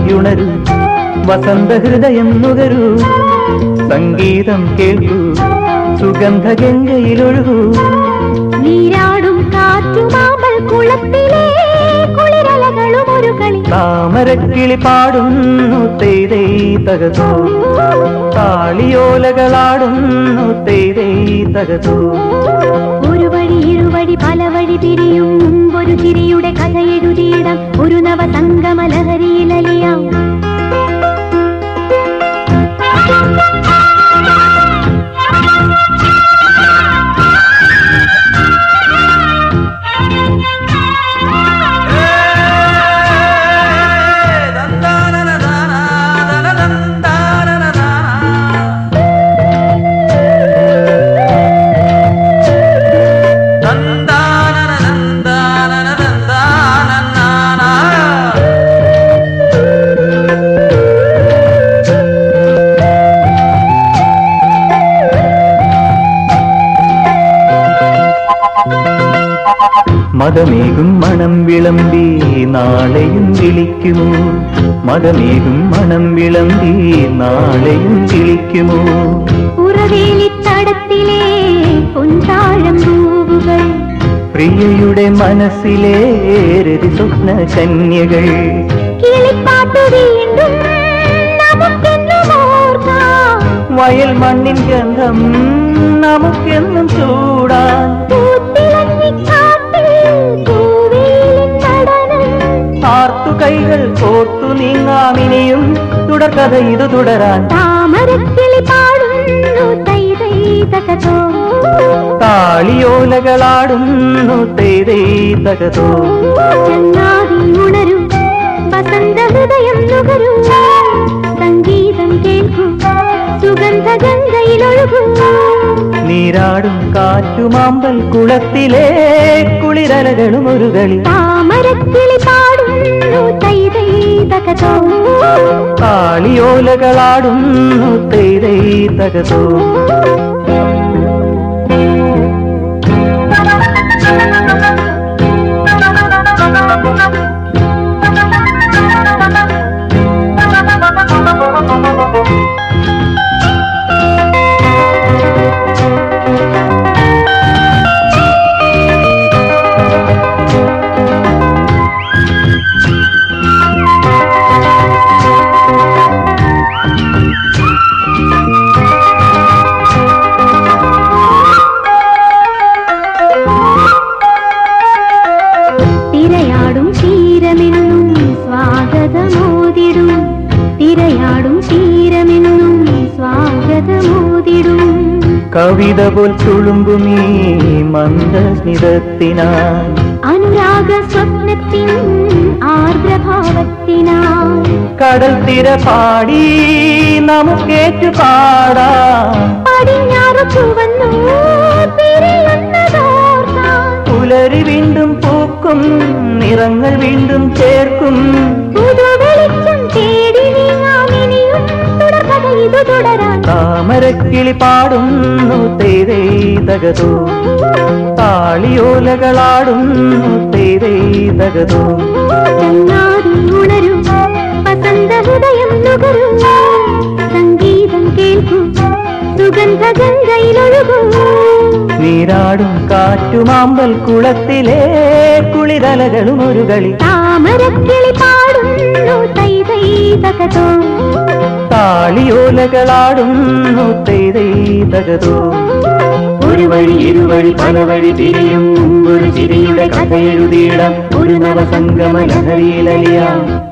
ഉണരൂ വസന്തഹൃദയം നുകരൂ സംഗീതം കേൾക്കൂ സുഗന്ധഗംഗയിലൊഴുകൂ നീരാടും കാറ്റുമാമ്പൽ കുളത്തിലെ കുളിരലകളും ഒരു കളി താമരക്കിളി പാടുന്നു തെയ്തേ തകതോ താളിയോലകളാടുന്നു തെയ്തേ തകതോ ഒരു വഴി ഇരുവഴി പല വഴി തിരിയും മുമ്പൊരു ചിരിയുടെ കഥ എഴുതിയിടാം ഒരു നവസംഗമ ലഹരിയിലലിയാം മദമേകും മണം വിളമ്പി നാളെയും വിളിക്കുമോ മദമേകും മണം വിളമ്പി നാളെയും വിളിക്കുമോ ഉറവേലിത്തടത്തിലെ പൊൻതാഴം പൂവുകൾ പ്രിയയുടെ മനസ്സിലെ രതി സ്വപ്ന കന്യകൾ കിളിപ്പാട്ടു വീണ്ടും നമുക്കെന്നും ഓർക്കാം വയൽ മണ്ണിൻ ഗന്ധം നമുക്കെന്നും ചൂടാൻ ആർത്തു കൈകൾ കോർത്തു നീങ്ങാമിനിയും തുടർക്കഥ ഇത് തുടരാൻ താമരക്കിളി പാടുന്നു തൈതൈ തകതോ താളിയോലകളാടുന്നു തെയ്തേ തകതോ ചങ്ങാതി ഉണരൂ വസന്തഹൃദയം നുകരൂ സംഗീതം കേൾക്കൂ സുഗന്ധഗംഗയിലൊഴുകൂ നീരാടും കാറ്റുമാമ്പൽ കുളത്തിലെ കുളിരലകളും ഒരു കളി താമരക്കിളി പാടുന്നു തൈതൈ തകതോ താളിയോലകളാടുന്നു തെയ്തേ തകതോ കവിത പോൽ തുളുമ്പുമീ മന്ദസ്മിതത്തിനായി അനുരാഗ സ്വപ്നത്തിൻ ആർദ്രഭാവത്തിനായി കടൽ തിര പാടി നമുക്കേറ്റു പാടാം പടിഞ്ഞാറ് ചുവന്നു പുലരി വീണ്ടും പൂക്കും നിറങ്ങൾ വീണ്ടും ചേർക്കും പുതുവെളിച്ചം തേടി നീങ്ങാമിനിയും തുടർക്കഥ ഇത് തുടരാൻ താമരക്കിളി പാടുന്നു തെയ്തേ തകതോ താളിയോലകളാടുന്നു തെയ്തേ തകതോ ചങ്ങാതി ഉണരൂ വസന്തഹൃദയം നുകരൂ സംഗീതം കേൾക്കൂ സുഗന്ധഗംഗയിലൊഴുകൂ നീരാടും കാറ്റുമാമ്പൽ കുളത്തിലെ കുളിരലകളും ഒരു കളി താമരക്കിളി പാടുന്നു തൈതൈ തകതോ താളിയോലകളാടുന്നു തെയ്തേ തകതോ ഒരു വഴി ഇരുവഴി പല വഴി തിരിയും മുമ്പൊരു ചിരിയുടെ കഥ എഴുതിയിടാം ഒരു നവസംഗമ ലഹരിയിലലിയാം